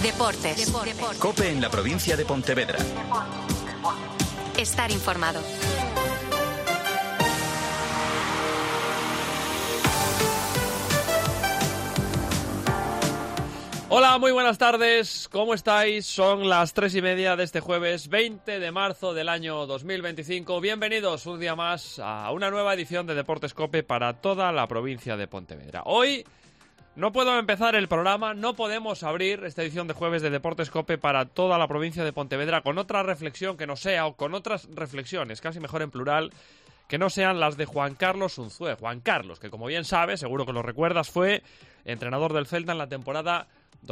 Deportes. COPE en la provincia de Pontevedra. Estar informado. Hola, muy buenas tardes, ¿cómo estáis? Son las 3:30 de este jueves 20 de marzo del año 2025. Bienvenidos un día más a una nueva edición de Deportes COPE para toda la provincia de Pontevedra. Hoy no puedo empezar el programa, no podemos abrir esta edición de jueves de Deportes COPE para toda la provincia de Pontevedra con otra reflexión que no sea, o con otras reflexiones, casi mejor en plural, que no sean las de Juan Carlos Unzué. Juan Carlos, que como bien sabes, seguro que lo recuerdas, fue entrenador del Celta en la temporada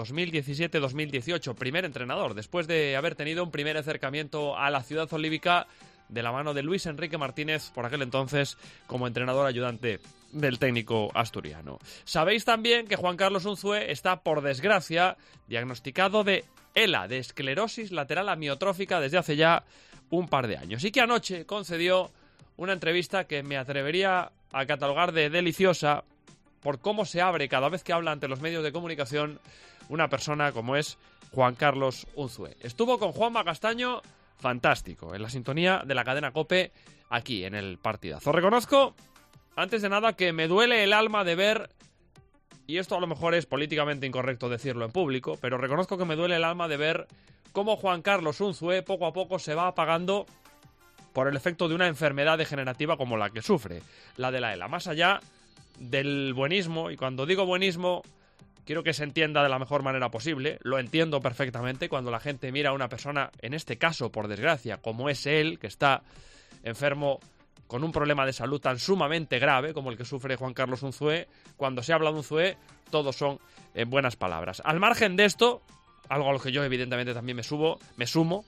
2017-2018, primer entrenador, después de haber tenido un primer acercamiento a la ciudad olívica de la mano de Luis Enrique Martínez, por aquel entonces como entrenador ayudante del técnico asturiano. Sabéis también que Juan Carlos Unzué está, por desgracia, diagnosticado de ELA, de esclerosis lateral amiotrófica, desde hace ya un par de años, y que anoche concedió una entrevista que me atrevería a catalogar de deliciosa por cómo se abre cada vez que habla ante los medios de comunicación una persona como es Juan Carlos Unzué. Estuvo con Juanma Castaño, fantástico, en la sintonía de la cadena COPE, aquí en el partidazo. Reconozco, antes de nada, que me duele el alma de ver, y esto a lo mejor es políticamente incorrecto decirlo en público, pero reconozco que me duele el alma de ver cómo Juan Carlos Unzué poco a poco se va apagando por el efecto de una enfermedad degenerativa como la que sufre, la de la ELA. Más allá del buenismo, y cuando digo buenismo quiero que se entienda de la mejor manera posible, lo entiendo perfectamente cuando la gente mira a una persona, en este caso por desgracia, como es él, que está enfermo con un problema de salud tan sumamente grave como el que sufre Juan Carlos Unzué. Cuando se habla de Unzué, todos son buenas palabras. Al margen de esto, algo a lo que yo evidentemente también me sumo,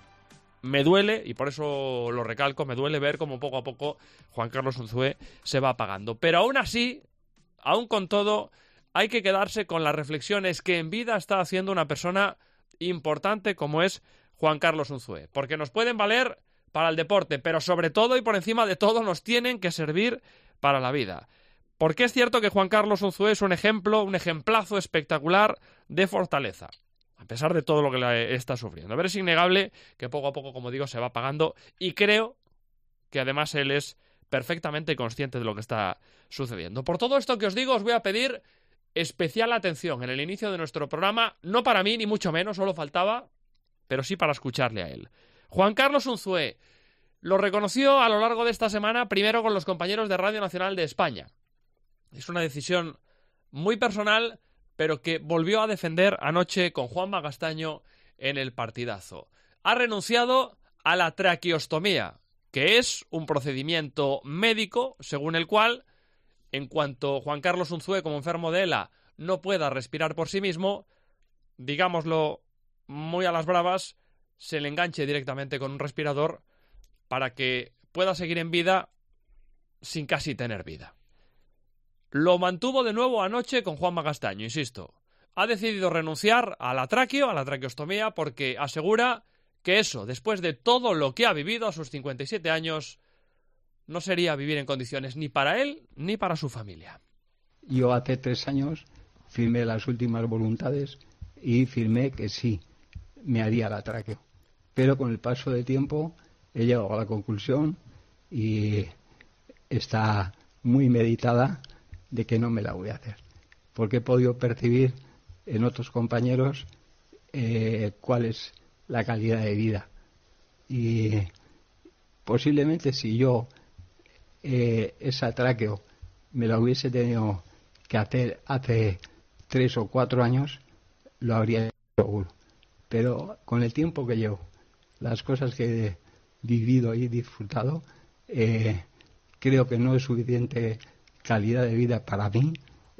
me duele, y por eso lo recalco, me duele ver cómo poco a poco Juan Carlos Unzué se va apagando. Pero aún así, aún con todo, hay que quedarse con las reflexiones que en vida está haciendo una persona importante como es Juan Carlos Unzué. Porque nos pueden valer para el deporte, pero sobre todo y por encima de todo nos tienen que servir para la vida. Porque es cierto que Juan Carlos Unzué es un ejemplo, un ejemplazo espectacular de fortaleza, a pesar de todo lo que le está sufriendo. Pero es innegable que poco a poco, como digo, se va apagando, y creo que además él es perfectamente consciente de lo que está sucediendo. Por todo esto que os digo, os voy a pedir especial atención en el inicio de nuestro programa, no para mí ni mucho menos, solo faltaba, pero sí para escucharle a él. Juan Carlos Unzué lo reconoció a lo largo de esta semana, primero con los compañeros de Radio Nacional de España. Es una decisión muy personal, pero que volvió a defender anoche con Juanma Castaño en el partidazo. Ha renunciado a la traqueostomía, que es un procedimiento médico según el cual, en cuanto Juan Carlos Unzué, como enfermo de ELA, no pueda respirar por sí mismo, digámoslo muy a las bravas, se le enganche directamente con un respirador para que pueda seguir en vida sin casi tener vida. Lo mantuvo de nuevo anoche con Juanma Castaño, insisto. Ha decidido renunciar a la traqueostomía, porque asegura que eso, después de todo lo que ha vivido a sus 57 años, no sería vivir en condiciones ni para él ni para su familia. Yo hace 3 años firmé las últimas voluntades y firmé que sí, me haría la tráqueo. Pero con el paso del tiempo he llegado a la conclusión, y está muy meditada, de que no me la voy a hacer. Porque he podido percibir en otros compañeros cuál es la calidad de vida. Y posiblemente si yo esa tráqueo me la hubiese tenido que hacer hace 3 o 4 años, lo habría hecho seguro. Pero con el tiempo que llevo, las cosas que he vivido y disfrutado, creo que no es suficiente calidad de vida para mí.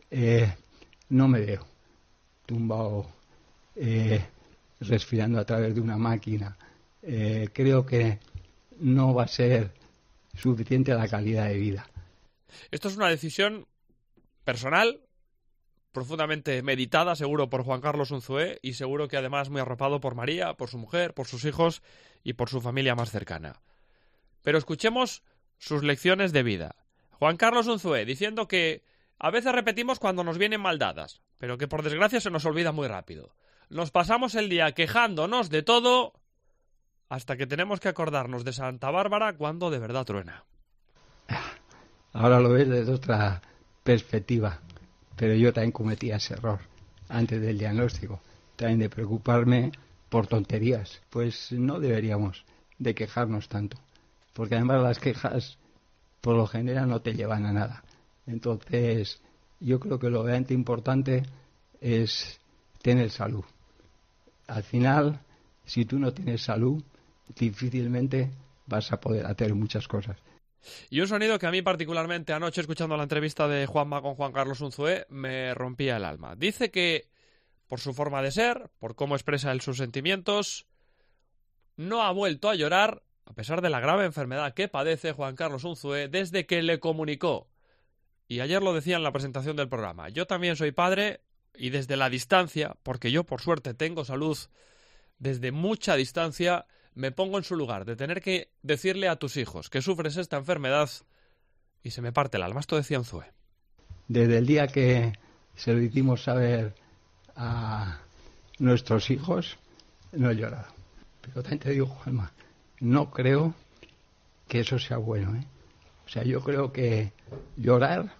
No me veo tumbado respirando a través de una máquina. Creo que no va a ser suficiente la calidad de vida. Esto es una decisión personal, profundamente meditada, seguro, por Juan Carlos Unzué, y seguro que además muy arropado por María, por su mujer, por sus hijos y por su familia más cercana. Pero escuchemos sus lecciones de vida. Juan Carlos Unzué, diciendo que a veces repetimos cuando nos vienen mal dadas, pero que por desgracia se nos olvida muy rápido. nos pasamos el día quejándonos de todo hasta que tenemos que acordarnos de Santa Bárbara cuando de verdad truena. Ahora lo ves desde otra perspectiva, pero yo también cometía ese error antes del diagnóstico, también de preocuparme por tonterías. Pues no deberíamos de quejarnos tanto, porque además las quejas por lo general no te llevan a nada. Entonces yo creo que lo realmente importante es tener salud. Al final, si tú no tienes salud, difícilmente vas a poder hacer muchas cosas. Y un sonido que a mí particularmente anoche, escuchando la entrevista de Juanma con Juan Carlos Unzué, me rompía el alma. Dice que, por su forma de ser, por cómo expresa él sus sentimientos, no ha vuelto a llorar, a pesar de la grave enfermedad que padece Juan Carlos Unzué, desde que le comunicó. Y ayer lo decía en la presentación del programa. Yo también soy padre, y desde la distancia, porque yo por suerte tengo salud, desde mucha distancia me pongo en su lugar, de tener que decirle a tus hijos que sufres esta enfermedad y se me parte el alma. Esto decía Unzué. Desde el día que se lo hicimos saber a nuestros hijos, no he llorado. Pero también te digo, Juanma, no creo que eso sea bueno, ¿eh? O sea, yo creo que llorar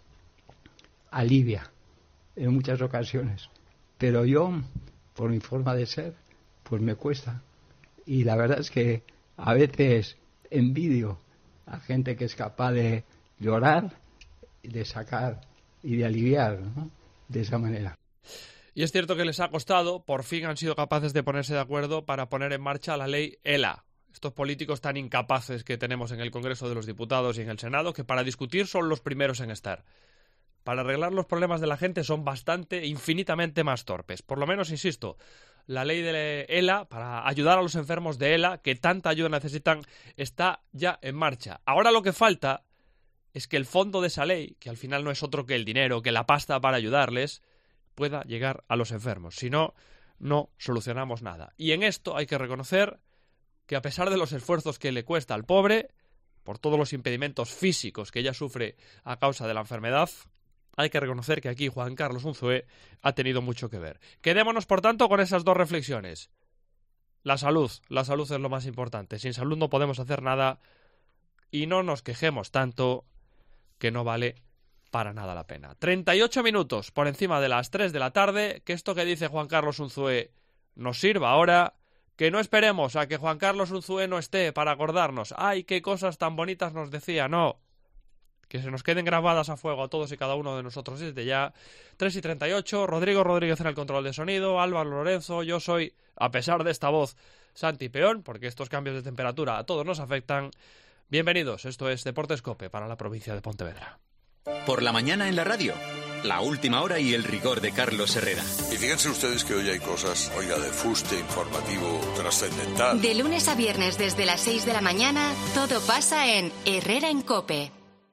alivia en muchas ocasiones, pero yo, por mi forma de ser, pues me cuesta. Y la verdad es que a veces envidio a gente que es capaz de llorar, de sacar y de aliviar, ¿no? De esa manera. Y es cierto que les ha costado, por fin han sido capaces de ponerse de acuerdo para poner en marcha la ley ELA. Estos políticos tan incapaces que tenemos en el Congreso de los Diputados y en el Senado, que para discutir son los primeros en estar. Para arreglar los problemas de la gente son infinitamente más torpes. Por lo menos, insisto, la ley de ELA, para ayudar a los enfermos de ELA, que tanta ayuda necesitan, está ya en marcha. Ahora lo que falta es que el fondo de esa ley, que al final no es otro que el dinero, que la pasta para ayudarles, pueda llegar a los enfermos. Si no, no solucionamos nada. Y en esto hay que reconocer que a pesar de los esfuerzos que le cuesta al pobre, por todos los impedimentos físicos que ella sufre a causa de la enfermedad, hay que reconocer que aquí Juan Carlos Unzué ha tenido mucho que ver. Quedémonos, por tanto, con esas dos reflexiones. La salud es lo más importante. Sin salud no podemos hacer nada y no nos quejemos tanto, que no vale para nada la pena. 38 minutos por encima de las 3 de la tarde, que esto que dice Juan Carlos Unzué nos sirva ahora, que no esperemos a que Juan Carlos Unzué no esté para acordarnos. ¡Ay, qué cosas tan bonitas nos decía! No. Que se nos queden grabadas a fuego a todos y cada uno de nosotros desde ya. 3:38, Rodrigo Rodríguez en el control de sonido, Álvaro Lorenzo, yo soy, a pesar de esta voz, Santi Peón, porque estos cambios de temperatura a todos nos afectan. Bienvenidos, esto es Deportes COPE para la provincia de Pontevedra. Por la mañana en la radio, la última hora y el rigor de Carlos Herrera. Y fíjense ustedes que hoy hay cosas, de fuste informativo trascendental. De lunes a viernes desde las 6 de la mañana, todo pasa en Herrera en COPE.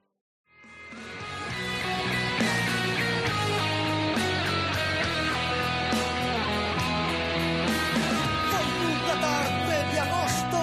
De agosto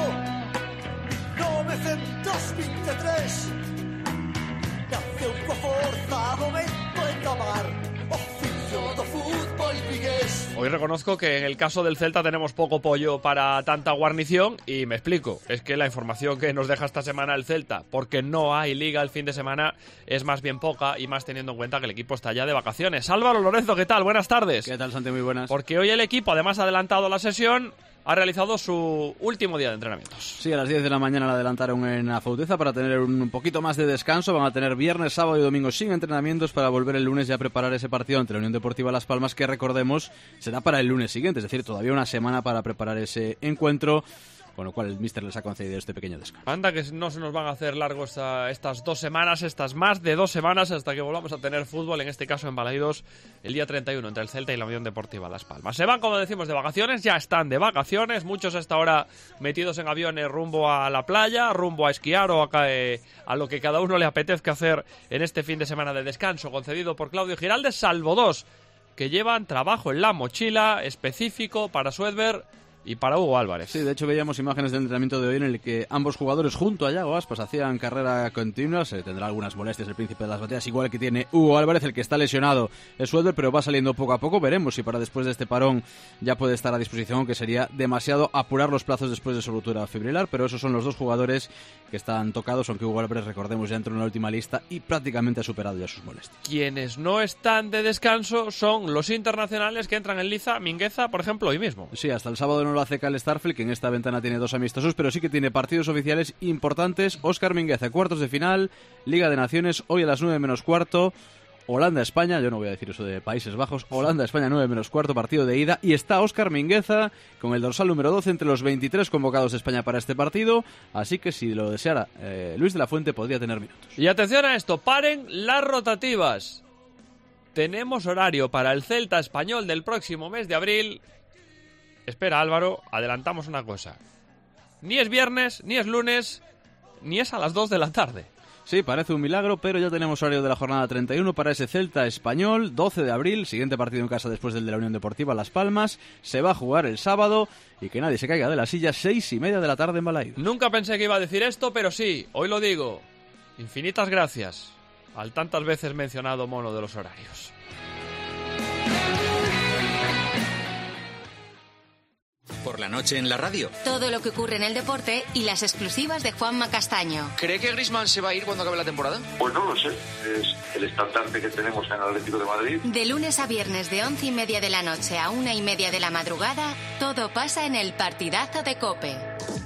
923 nace un forza momento en tomar oficio do fútbol vigués. Hoy reconozco que en el caso del Celta tenemos poco pollo para tanta guarnición y me explico. Es que la información que nos deja esta semana el Celta, porque no hay liga el fin de semana, es más bien poca y más teniendo en cuenta que el equipo está ya de vacaciones. Álvaro Lorenzo, ¿qué tal? Buenas tardes. ¿Qué tal, Santi? Muy buenas. Porque hoy el equipo, además ha adelantado la sesión, ha realizado su último día de entrenamientos. Sí, a las 10 de la mañana la adelantaron en Afouteza para tener un poquito más de descanso. Van a tener viernes, sábado y domingo sin entrenamientos para volver el lunes ya a preparar ese partido ante la Unión Deportiva Las Palmas, que recordemos será para el lunes siguiente, es decir, todavía una semana para preparar ese encuentro, con lo cual el míster les ha concedido este pequeño descanso. Anda que no se nos van a hacer largos estas 2 semanas, estas más de 2 semanas, hasta que volvamos a tener fútbol, en este caso en Balaídos, el día 31 entre el Celta y la Unión Deportiva Las Palmas. Se van, como decimos, de vacaciones, ya están de vacaciones, muchos hasta ahora metidos en aviones rumbo a la playa, rumbo a esquiar o a lo que cada uno le apetezca hacer en este fin de semana de descanso concedido por Claudio Giraldes, salvo 2 que llevan trabajo en la mochila específico para Suedberg y para Hugo Álvarez. Sí, de hecho veíamos imágenes del entrenamiento de hoy en el que ambos jugadores junto a Yago Aspas hacían carrera continua. Se tendrá algunas molestias el príncipe de las bateas, igual que tiene Hugo Álvarez. El que está lesionado es Suelder, pero va saliendo poco a poco. Veremos si para después de este parón ya puede estar a disposición, aunque sería demasiado apurar los plazos después de su ruptura fibrilar. Pero esos son los dos jugadores que están tocados, aunque Hugo Álvarez, recordemos, ya entró en la última lista y prácticamente ha superado ya sus molestias. Quienes no están de descanso son los internacionales que entran en liza. Mingueza, por ejemplo, hoy mismo. Sí, hasta el sábado no lo hace Cal Starfield, que en esta ventana tiene 2 amistosos, pero sí que tiene partidos oficiales importantes. Óscar Mingueza, cuartos de final, Liga de Naciones, hoy a las 9 menos cuarto. Holanda-España, yo no voy a decir eso de Países Bajos, Holanda-España 9 menos cuarto, partido de ida, y está Óscar Mingueza con el dorsal número 12 entre los 23 convocados de España para este partido, así que si lo deseara Luis de la Fuente podría tener minutos. Y atención a esto, paren las rotativas. Tenemos horario para el Celta Español del próximo mes de abril. Espera, Álvaro, adelantamos una cosa. Ni es viernes, ni es lunes, ni es a las 2 de la tarde. Sí, parece un milagro, pero ya tenemos horario de la jornada 31 para ese Celta Español, 12 de abril, siguiente partido en casa después del de la Unión Deportiva Las Palmas. Se va a jugar el sábado y que nadie se caiga de la silla, 6:30 de la tarde en Balaídos. Nunca pensé que iba a decir esto, pero sí, hoy lo digo. Infinitas gracias al tantas veces mencionado mono de los horarios. Por la noche en la radio. Todo lo que ocurre en el deporte y las exclusivas de Juanma Castaño. ¿Cree que Griezmann se va a ir cuando acabe la temporada? Pues no lo sé. Es el estandarte que tenemos en el Atlético de Madrid. De lunes a viernes de 11:30 de la noche a 1:30 de la madrugada, todo pasa en el partidazo de COPE.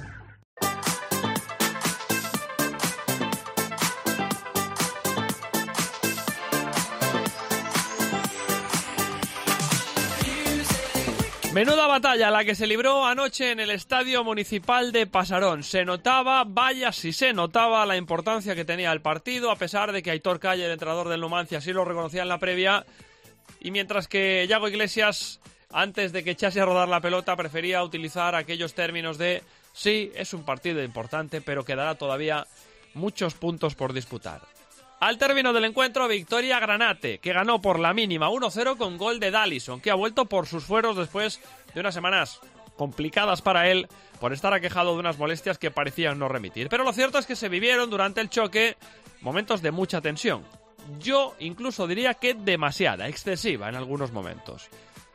Menuda batalla la que se libró anoche en el Estadio Municipal de Pasarón. Se notaba, vaya si se notaba, la importancia que tenía el partido, a pesar de que Aitor Calle, el entrenador del Numancia, sí lo reconocía en la previa. Y mientras que Yago Iglesias, antes de que echase a rodar la pelota, prefería utilizar aquellos términos de sí, es un partido importante, pero quedará todavía muchos puntos por disputar. Al término del encuentro, victoria Granate, que ganó por la mínima 1-0 con gol de Dallison, que ha vuelto por sus fueros después de unas semanas complicadas para él por estar aquejado de unas molestias que parecían no remitir. Pero lo cierto es que se vivieron durante el choque momentos de mucha tensión. Yo incluso diría que demasiada, excesiva en algunos momentos.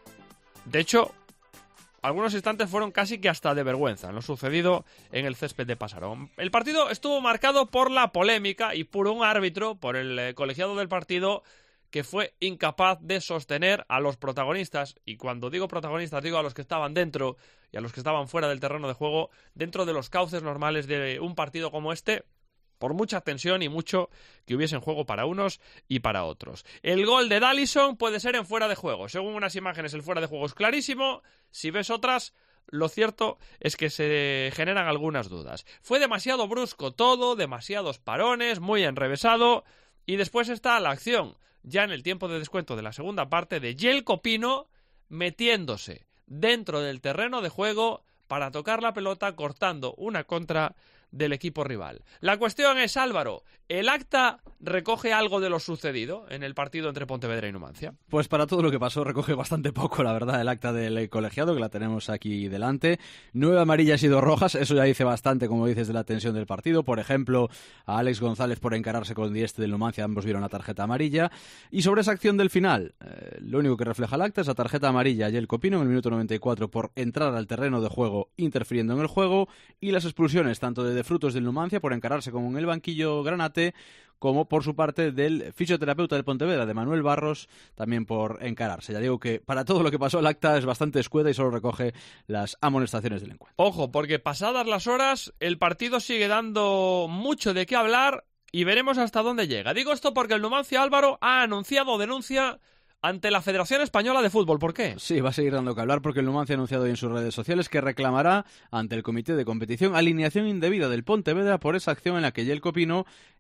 De hecho, algunos instantes fueron casi que hasta de vergüenza en lo sucedido en el césped de Pasarón. El partido estuvo marcado por la polémica y por un árbitro, por el colegiado del partido, que fue incapaz de sostener a los protagonistas. Y cuando digo protagonistas, digo a los que estaban dentro y a los que estaban fuera del terreno de juego, dentro de los cauces normales de un partido como este, por mucha tensión y mucho que hubiese en juego para unos y para otros. El gol de Dallison puede ser en fuera de juego. Según unas imágenes, el fuera de juego es clarísimo. Si ves otras, lo cierto es que se generan algunas dudas. Fue demasiado brusco todo, demasiados parones, muy enrevesado. Y después está la acción, ya en el tiempo de descuento de la segunda parte, de Jelko Pino metiéndose dentro del terreno de juego para tocar la pelota, cortando una contra del equipo rival. La cuestión es, Álvaro, ¿el acta recoge algo de lo sucedido en el partido entre Pontevedra y Numancia? Pues para todo lo que pasó recoge bastante poco, la verdad, el acta del colegiado, que la tenemos aquí delante. 9 amarillas y 2 rojas, eso ya dice bastante, como dices, de la tensión del partido. Por ejemplo, a Alex González por encararse con Dieste del Numancia, ambos vieron la tarjeta amarilla. Y sobre esa acción del final, lo único que refleja el acta es la tarjeta amarilla a Jelko Pino en el minuto 94 por entrar al terreno de juego interfiriendo en el juego, y las expulsiones tanto de Frutos del Numancia por encararse como en el banquillo Granate, como por su parte del fisioterapeuta del Pontevedra, de Manuel Barros, también por encararse. Ya digo que para todo lo que pasó el acta es bastante escueta y solo recoge las amonestaciones del encuentro. Ojo, porque pasadas las horas el partido sigue dando mucho de qué hablar y veremos hasta dónde llega. Digo esto porque el Numancia, Álvaro, ha anunciado denuncia ante la Federación Española de Fútbol. ¿Por qué? Sí, va a seguir dando que hablar porque el Numancia ha anunciado hoy en sus redes sociales que reclamará ante el Comité de Competición alineación indebida del Pontevedra por esa acción en la que Jelko Pino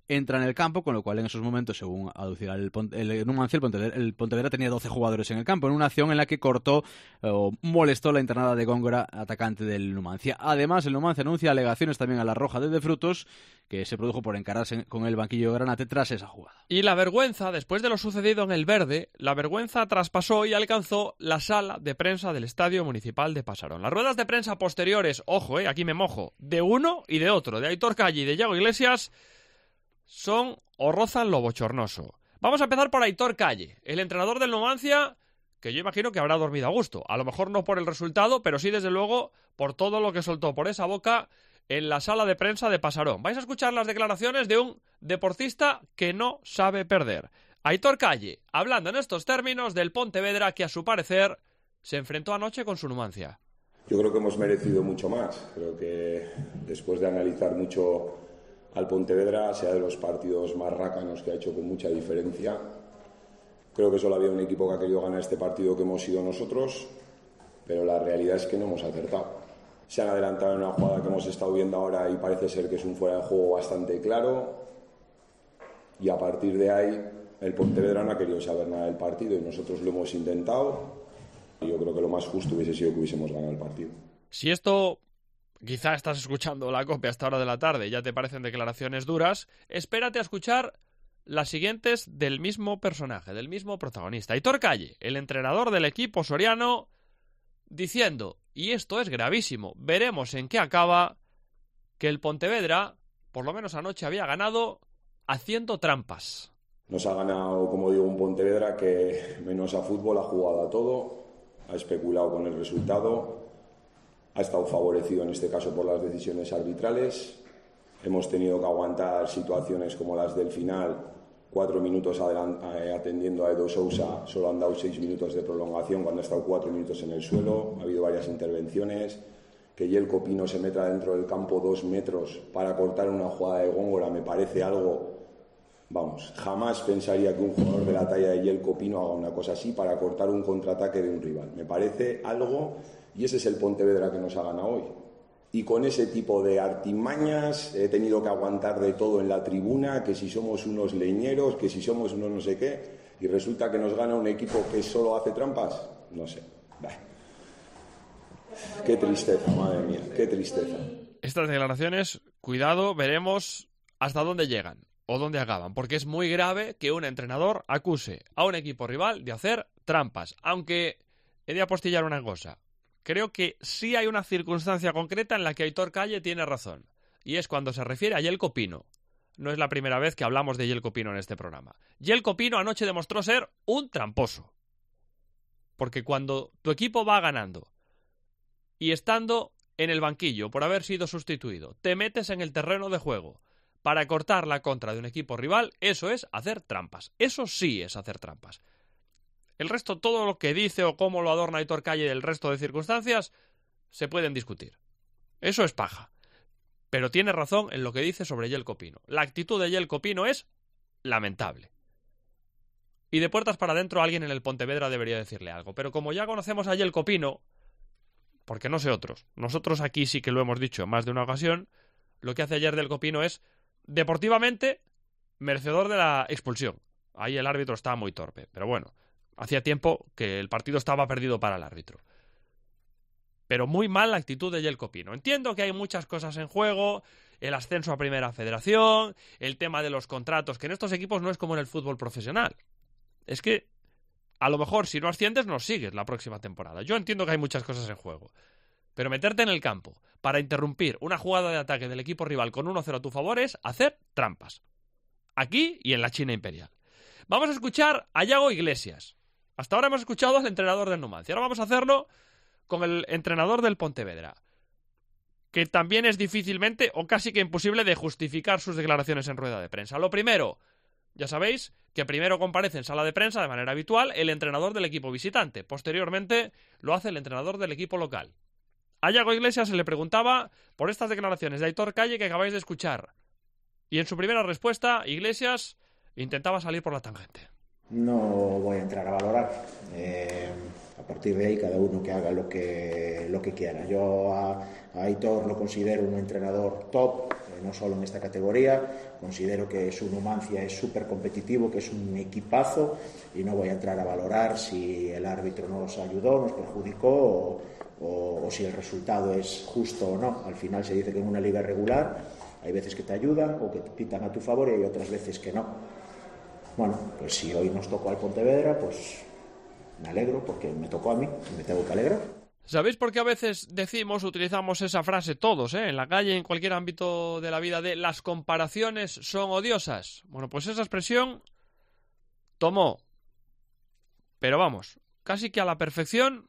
entra en el campo, con lo cual en esos momentos, según aducirá el Numancia, el Pontevedra tenía 12 jugadores en el campo, en una acción en la que cortó o molestó la internada de Góngora, atacante del Numancia. Además, el Numancia anuncia alegaciones también a la roja de Frutos, que se produjo por encararse con el banquillo de Granate tras esa jugada. Y la vergüenza, después de lo sucedido en el Verde, la vergüenza traspasó y alcanzó la sala de prensa del Estadio Municipal de Pasarón. Las ruedas de prensa posteriores, ojo, aquí me mojo, de uno y de otro, de Aitor Calle y de Yago Iglesias, son o rozan lo bochornoso. Vamos a empezar por Aitor Calle, el entrenador del Numancia, que yo imagino que habrá dormido a gusto. A lo mejor no por el resultado, pero sí desde luego por todo lo que soltó por esa boca en la sala de prensa de Pasarón. Vais a escuchar las declaraciones de un deportista que no sabe perder. Aitor Calle, hablando en estos términos del Pontevedra, que a su parecer se enfrentó anoche con su Numancia. Yo creo que hemos merecido mucho más. Creo que después de analizar mucho al Pontevedra, sea de los partidos más rácanos que ha hecho con mucha diferencia, creo que solo había un equipo que ha querido ganar este partido, que hemos sido nosotros, pero la realidad es que no hemos acertado. Se han adelantado en una jugada que hemos estado viendo ahora y parece ser que es un fuera de juego bastante claro, y a partir de ahí el Pontevedra no ha querido saber nada del partido y nosotros lo hemos intentado. Yo creo que lo más justo hubiese sido que hubiésemos ganado el partido. Si esto, quizá estás escuchando la COPE a esta hora de la tarde y ya te parecen declaraciones duras, espérate a escuchar las siguientes del mismo personaje, del mismo protagonista. Aitor Calle, el entrenador del equipo soriano, diciendo, y esto es gravísimo, veremos en qué acaba, que el Pontevedra, por lo menos anoche, había ganado haciendo trampas. Nos ha ganado, como digo, un Pontevedra que menos a fútbol ha jugado a todo, ha especulado con el resultado, ha estado favorecido en este caso por las decisiones arbitrales. Hemos tenido que aguantar situaciones como las del final, 4 minutos atendiendo a Edo Sousa, solo han dado 6 minutos de prolongación cuando ha estado 4 minutos en el suelo. Ha habido varias intervenciones. Que Yelko Pino se meta dentro del campo 2 metros para cortar una jugada de Góngora me parece algo, vamos, jamás pensaría que un jugador de la talla de Yelko Pino haga una cosa así para cortar un contraataque de un rival. Me parece algo, y ese es el Pontevedra que nos ha ganado hoy. Y con ese tipo de artimañas he tenido que aguantar de todo en la tribuna, que si somos unos leñeros, que si somos unos no sé qué, y resulta que nos gana un equipo que solo hace trampas. No sé. Qué tristeza, madre mía, qué tristeza. Estas declaraciones, cuidado, veremos hasta dónde llegan o dónde acaban, porque es muy grave que un entrenador acuse a un equipo rival de hacer trampas. Aunque he de apostillar una cosa. Creo que sí hay una circunstancia concreta en la que Aitor Calle tiene razón, y es cuando se refiere a Yelko Pino. No es la primera vez que hablamos de Yelko Pino en este programa. Yelko Pino anoche demostró ser un tramposo. Porque cuando tu equipo va ganando y estando en el banquillo por haber sido sustituido, te metes en el terreno de juego para cortar la contra de un equipo rival, eso es hacer trampas. Eso sí es hacer trampas. El resto, todo lo que dice o cómo lo adorna Aitor Calle del resto de circunstancias, se pueden discutir. Eso es paja. Pero tiene razón en lo que dice sobre Yelko Pino. La actitud de Yelko Pino es lamentable. Y de puertas para adentro alguien en el Pontevedra debería decirle algo. Pero como ya conocemos a Yelko Pino, porque no sé otros, nosotros aquí sí que lo hemos dicho en más de una ocasión, lo que hace ayer Yelko Pino es, deportivamente, merecedor de la expulsión. Ahí el árbitro está muy torpe, pero bueno, hacía tiempo que el partido estaba perdido para el árbitro. Pero muy mal la actitud de Yelko Pino. Entiendo que hay muchas cosas en juego, el ascenso a Primera Federación, el tema de los contratos, que en estos equipos no es como en el fútbol profesional. Es que, a lo mejor, si no asciendes, no sigues la próxima temporada. Yo entiendo que hay muchas cosas en juego. Pero meterte en el campo para interrumpir una jugada de ataque del equipo rival con 1-0 a tu favor es hacer trampas. Aquí y en la China Imperial. Vamos a escuchar a Yago Iglesias. Hasta ahora hemos escuchado al entrenador del Numancia. Ahora vamos a hacerlo con el entrenador del Pontevedra, que también es difícilmente o casi que imposible de justificar sus declaraciones en rueda de prensa. Lo primero, ya sabéis que primero comparece en sala de prensa de manera habitual el entrenador del equipo visitante. Posteriormente lo hace el entrenador del equipo local. A Yago Iglesias se le preguntaba por estas declaraciones de Aitor Calle que acabáis de escuchar. Y en su primera respuesta, Iglesias intentaba salir por la tangente. No voy a entrar a valorar. A partir de ahí cada uno que haga lo que quiera. Yo a Aitor lo considero un entrenador top, no solo en esta categoría, considero que su Numancia es súper competitivo, que es un equipazo, y no voy a entrar a valorar si el árbitro nos ayudó, nos perjudicó o si el resultado es justo o no. Al final se dice que en una liga regular hay veces que te ayudan o que te pitan a tu favor y hay otras veces que no. Bueno, pues si hoy nos tocó al Pontevedra, pues me alegro porque me tocó a mí y me tengo que alegrar. ¿Sabéis por qué a veces utilizamos esa frase todos, en la calle, en cualquier ámbito de la vida, de las comparaciones son odiosas? Bueno, pues esa expresión tomó, pero vamos, casi que a la perfección,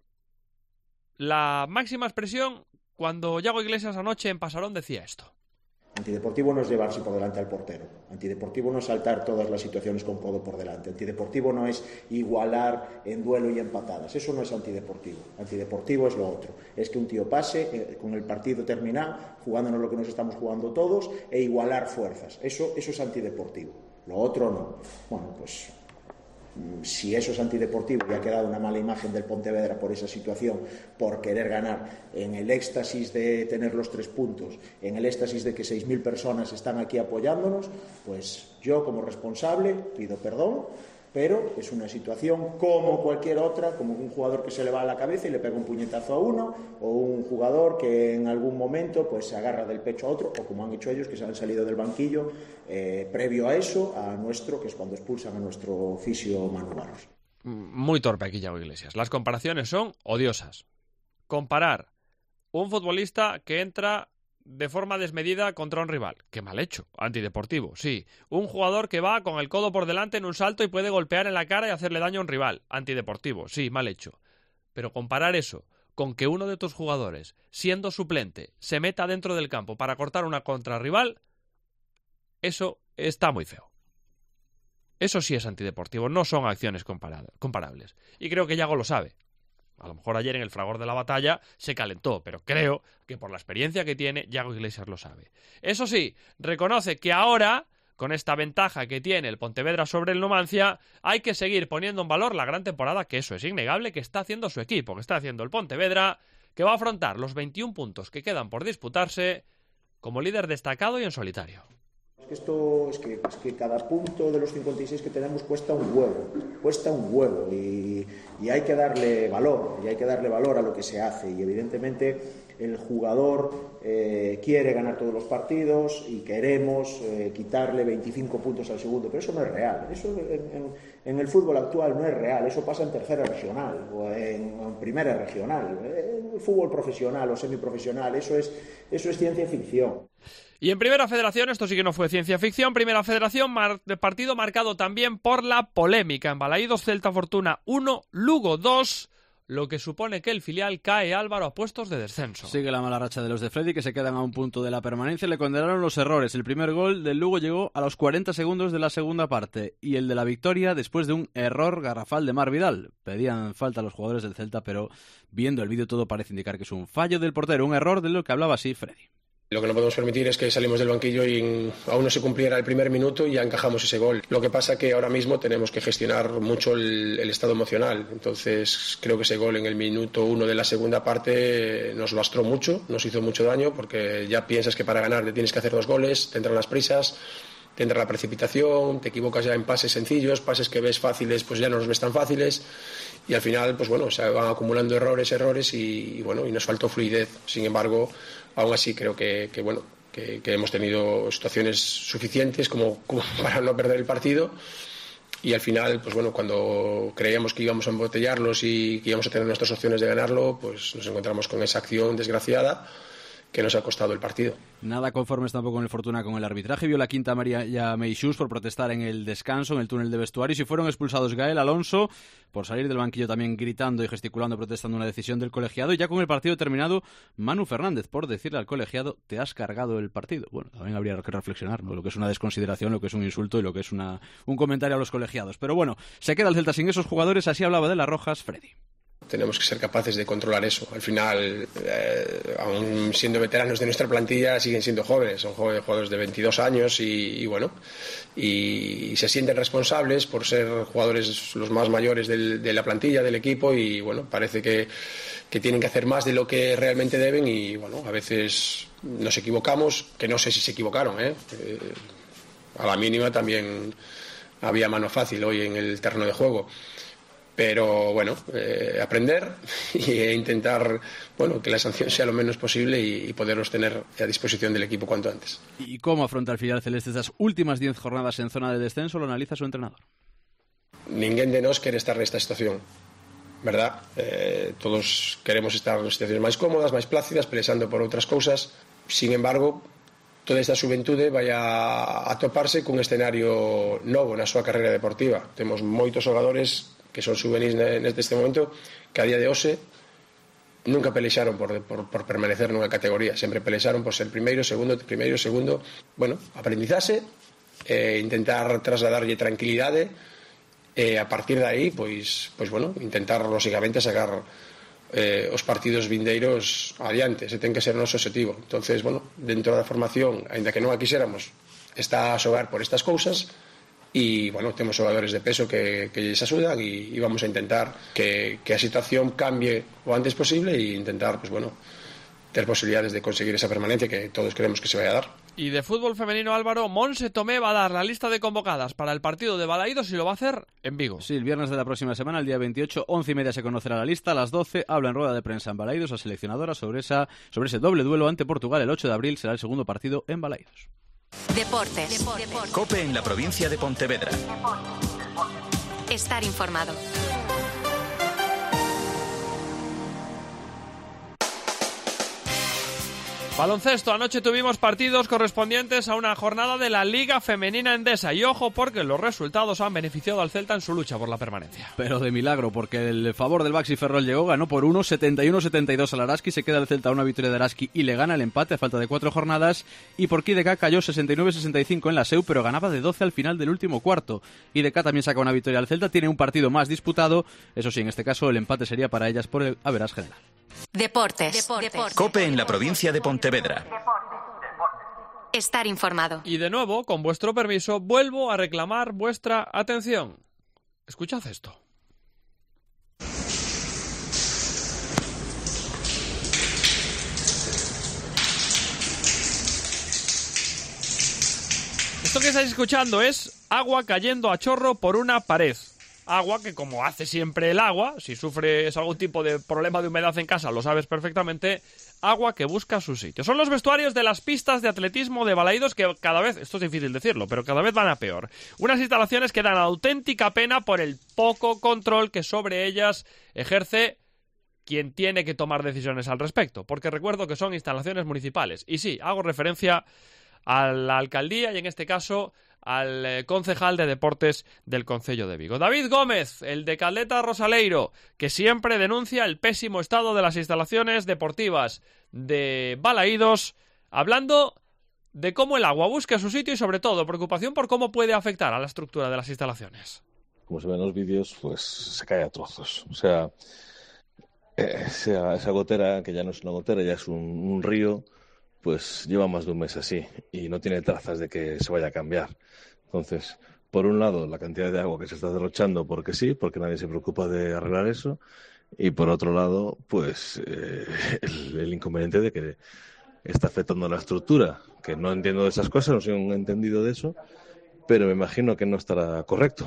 la máxima expresión cuando Yago Iglesias anoche en Pasarón decía esto. Antideportivo no es llevarse por delante al portero. Antideportivo no es saltar todas las situaciones con codo por delante. Antideportivo no es igualar en duelo y en patadas. Eso no es antideportivo. Antideportivo es lo otro. Es que un tío pase con el partido terminado, jugándonos lo que nos estamos jugando todos, e igualar fuerzas. Eso es antideportivo. Lo otro no. Bueno, pues si eso es antideportivo y ha quedado una mala imagen del Pontevedra por esa situación, por querer ganar, en el éxtasis de tener los 3 puntos, en el éxtasis de que 6.000 personas están aquí apoyándonos, pues yo como responsable pido perdón, pero es una situación como cualquier otra, como un jugador que se le va a la cabeza y le pega un puñetazo a uno, o un jugador que en algún momento pues se agarra del pecho a otro, o como han hecho ellos, que se han salido del banquillo previo a eso, a nuestro, que es cuando expulsan a nuestro fisio Manu Barros. Muy torpe aquí Yago Iglesias. Las comparaciones son odiosas. Comparar un futbolista que entra de forma desmedida contra un rival, qué mal hecho, antideportivo, sí. Un jugador que va con el codo por delante en un salto y puede golpear en la cara y hacerle daño a un rival, antideportivo, sí, mal hecho. Pero comparar eso con que uno de tus jugadores, siendo suplente, se meta dentro del campo para cortar una contra rival, eso está muy feo. Eso sí es antideportivo, no son acciones comparables. Y creo que Yago lo sabe. A lo mejor ayer en el fragor de la batalla se calentó, pero creo que por la experiencia que tiene, Yago Iglesias lo sabe. Eso sí, reconoce que ahora, con esta ventaja que tiene el Pontevedra sobre el Numancia, hay que seguir poniendo en valor la gran temporada, que eso es innegable, que está haciendo su equipo, que está haciendo el Pontevedra, que va a afrontar los 21 puntos que quedan por disputarse como líder destacado y en solitario. Es que cada punto de los 56 que tenemos cuesta un huevo y hay que darle valor a lo que se hace, y evidentemente el jugador quiere ganar todos los partidos y queremos quitarle 25 puntos al segundo, pero eso no es real, eso en el fútbol actual no es real, eso pasa en tercera regional o en primera regional, en el fútbol profesional o semiprofesional, eso es ciencia ficción. Y en Primera Federación, esto sí que no fue ciencia ficción, Primera Federación, partido marcado también por la polémica. En Balaídos, Celta Fortuna 1, Lugo 2, lo que supone que el filial cae, Álvaro, a puestos de descenso. Sigue la mala racha de los de Freddy, que se quedan a un punto de la permanencia. Le condenaron los errores. El primer gol del Lugo llegó a los 40 segundos de la segunda parte, y el de la victoria después de un error garrafal de Mar Vidal. Pedían falta a los jugadores del Celta, pero viendo el vídeo todo parece indicar que es un fallo del portero, un error de lo que hablaba así Freddy. Lo que no podemos permitir es que salimos del banquillo y aún no se cumpliera el primer minuto y ya encajamos ese gol. Lo que pasa es que ahora mismo tenemos que gestionar mucho el estado emocional. Entonces creo que ese gol en el minuto 1 de la segunda parte nos lastró mucho, nos hizo mucho daño, porque ya piensas que para ganar te tienes que hacer 2 goles, te entran las prisas, te entra la precipitación, te equivocas ya en pases sencillos, pases que ves fáciles pues ya no los ves tan fáciles, y al final pues bueno, se van acumulando errores y bueno, y nos faltó fluidez. Sin embargo, aún así creo que hemos tenido situaciones suficientes como para no perder el partido, y al final pues bueno, cuando creíamos que íbamos a embotellarlos y que íbamos a tener nuestras opciones de ganarlo, pues nos encontramos con esa acción desgraciada que nos ha costado el partido. Nada conformes tampoco en el Fortuna con el arbitraje. Vio la quinta amarilla a Meixús por protestar en el descanso, en el túnel de vestuarios, y fueron expulsados Gael, Alonso, por salir del banquillo también gritando y gesticulando, protestando una decisión del colegiado, y ya con el partido terminado, Manu Fernández por decirle al colegiado: te has cargado el partido. Bueno, también habría que reflexionar, ¿no?, lo que es una desconsideración, lo que es un insulto y lo que es un comentario a los colegiados. Pero bueno, se queda el Celta sin esos jugadores. Así hablaba de las Rojas Freddy. Tenemos que ser capaces de controlar eso. Al final, aún siendo veteranos de nuestra plantilla, siguen siendo jóvenes. Son jugadores de 22 años y se sienten responsables por ser jugadores los más mayores de la plantilla, del equipo, y bueno, parece que tienen que hacer más de lo que realmente deben, y bueno, a veces nos equivocamos, que no sé si se equivocaron, a la mínima también había mano fácil hoy en el terreno de juego. Pero bueno, aprender e intentar que la sanción sea lo menos posible y poderlos tener a disposición del equipo cuanto antes. ¿Y cómo afronta el filial celeste estas últimas 10 jornadas en zona de descenso? Lo analiza su entrenador. Ninguén de nós quere estar nesta situación, verdad? Todos queremos estar en situaciones máis cómodas, máis plácidas, pelexando por outras cousas. Sin embargo, toda esta xuventude vai a toparse cun escenario novo na súa carreira deportiva. Temos moitos xogadores que son juvenis neste momento, que a día de hoxe nunca pelexaron por permanecer nunha categoría, sempre pelexaron por ser primeiro, segundo, bueno, aprendizase, intentar trasladarlle tranquilidade, e a partir de aí, pois bueno, intentar lógicamente sacar os partidos vindeiros adiante. Ese ten que ser o noso objetivo. Entonces, bueno, dentro da formación, aínda que non a quixéramos, está a xogar por estas cousas. Y bueno, tenemos jugadores de peso que les ayudan y vamos a intentar que la situación cambie lo antes posible e intentar, tener posibilidades de conseguir esa permanencia que todos creemos que se vaya a dar. Y de fútbol femenino, Álvaro, Monse Tomé va a dar la lista de convocadas para el partido de Balaídos y lo va a hacer en Vigo. Sí, el viernes de la próxima semana, el día 28, 11:30 se conocerá la lista. A las 12 habla en rueda de prensa en Balaídos la seleccionadora sobre ese doble duelo ante Portugal. El 8 de abril será el segundo partido en Balaídos. Deportes. COPE en la provincia de Pontevedra. Estar informado. Baloncesto, anoche tuvimos partidos correspondientes a una jornada de la Liga Femenina Endesa. Y ojo, porque los resultados han beneficiado al Celta en su lucha por la permanencia. Pero de milagro, porque el favor del Baxi Ferrol llegó, ganó por 1, 71-72 al Araski. Se queda el Celta a una victoria de Araski y le gana el empate a falta de 4 jornadas. Y por IDK cayó 69-65 en la SEU, pero ganaba de 12 al final del último cuarto. IDK también saca una victoria al Celta, tiene un partido más disputado. Eso sí, en este caso el empate sería para ellas por el average general. Deportes. COPE en la provincia de Pontevedra. Estar informado. Y de nuevo, con vuestro permiso, vuelvo a reclamar vuestra atención. Escuchad esto. Esto que estáis escuchando es agua cayendo a chorro por una pared. Agua que, como hace siempre el agua, si sufres algún tipo de problema de humedad en casa, lo sabes perfectamente, agua que busca su sitio. Son los vestuarios de las pistas de atletismo de Balaídos que cada vez, esto es difícil decirlo, pero cada vez van a peor. Unas instalaciones que dan auténtica pena por el poco control que sobre ellas ejerce quien tiene que tomar decisiones al respecto, porque recuerdo que son instalaciones municipales. Y sí, hago referencia a la alcaldía y en este caso al concejal de deportes del Concello de Vigo. David Gómez, el de Caleta Rosaleiro, que siempre denuncia el pésimo estado de las instalaciones deportivas de Balaídos, hablando de cómo el agua busca su sitio y sobre todo preocupación por cómo puede afectar a la estructura de las instalaciones. Como se ven en los vídeos, pues se cae a trozos. O sea, esa gotera, que ya no es una gotera, ya es un río, pues lleva más de un mes así y no tiene trazas de que se vaya a cambiar. Entonces, por un lado, la cantidad de agua que se está derrochando porque sí, porque nadie se preocupa de arreglar eso, y por otro lado, pues el inconveniente de que está afectando a la estructura, que no entiendo de esas cosas, no soy un entendido de eso, pero me imagino que no estará correcto,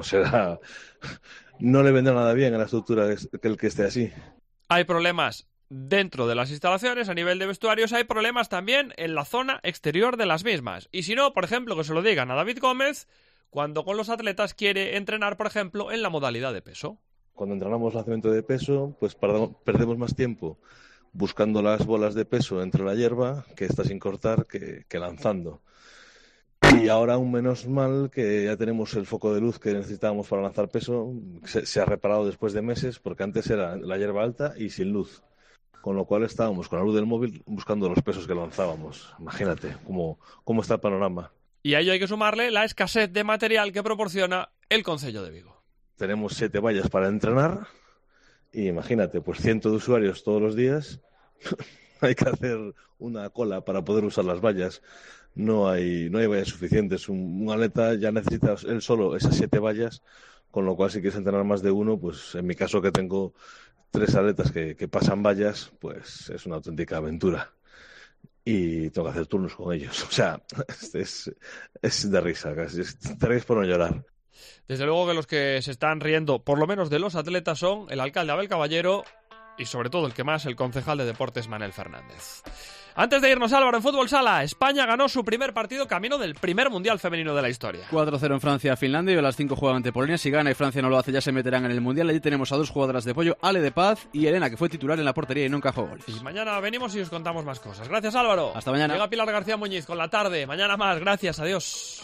no le vendrá nada bien a la estructura el que esté así. Hay problemas dentro de las instalaciones, a nivel de vestuarios, hay problemas también en la zona exterior de las mismas. Y si no, por ejemplo, que se lo digan a David Gómez cuando con los atletas quiere entrenar, por ejemplo, en la modalidad de peso. Cuando entrenamos lanzamiento de peso, pues perdemos más tiempo buscando las bolas de peso entre la hierba, que está sin cortar, que lanzando. Y ahora aún menos mal que ya tenemos el foco de luz que necesitábamos para lanzar peso. Se ha reparado después de meses, porque antes era la hierba alta y sin luz. Con lo cual estábamos con la luz del móvil buscando los pesos que lanzábamos. Imagínate cómo está el panorama. Y a ello hay que sumarle la escasez de material que proporciona el Concello de Vigo. Tenemos 7 vallas para entrenar Y imagínate, pues 100 de usuarios todos los días, hay que hacer una cola para poder usar las vallas. No hay vallas suficientes. Un atleta ya necesita él solo esas 7 vallas, con lo cual si quieres entrenar más de uno, pues en mi caso que tengo 3 atletas que pasan vallas, pues es una auténtica aventura. Y tengo que hacer turnos con ellos. O sea, es de risa, casi. Te ríes por no llorar. Desde luego que los que se están riendo, por lo menos de los atletas, son el alcalde Abel Caballero y sobre todo el que más, el concejal de Deportes Manel Fernández. Antes de irnos, Álvaro, en Fútbol Sala, España ganó su primer partido camino del primer Mundial femenino de la historia. 4-0 en Francia a Finlandia y a las 5 juegan ante Polonia. Si gana y Francia no lo hace, ya se meterán en el Mundial. Allí tenemos a 2 jugadoras de pollo, Ale de Paz y Elena, que fue titular en la portería y no encajó goles. Y mañana venimos y os contamos más cosas. Gracias, Álvaro. Hasta mañana. Llega Pilar García Muñiz con la tarde. Mañana más. Gracias. Adiós.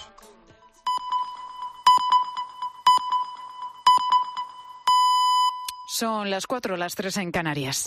Son las 4, las 3 en Canarias.